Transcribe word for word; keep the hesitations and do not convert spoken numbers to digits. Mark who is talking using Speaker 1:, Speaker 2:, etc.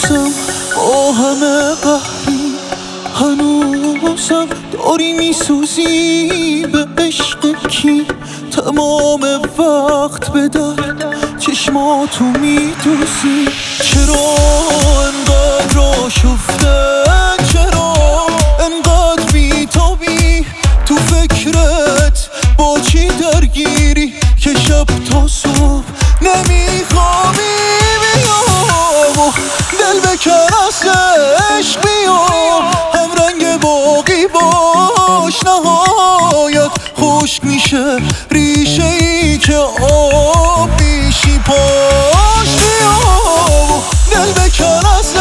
Speaker 1: هنوزم با همه قهری، هنوزم داری میسوزی به عشق کی؟ تمام وقت به در چشماتو میدوزی. چرا انقدر آشفته، چرا انقدر بیتابی؟ تو فکرت با چی درگیری که شب تا صبح نمیخوابی؟ بیا و دل بکن از عشق، بیا همرنگ باقی باش، نهایت خشک میشه ریشه ای که آب میشی پاش. بیا و دل بکن از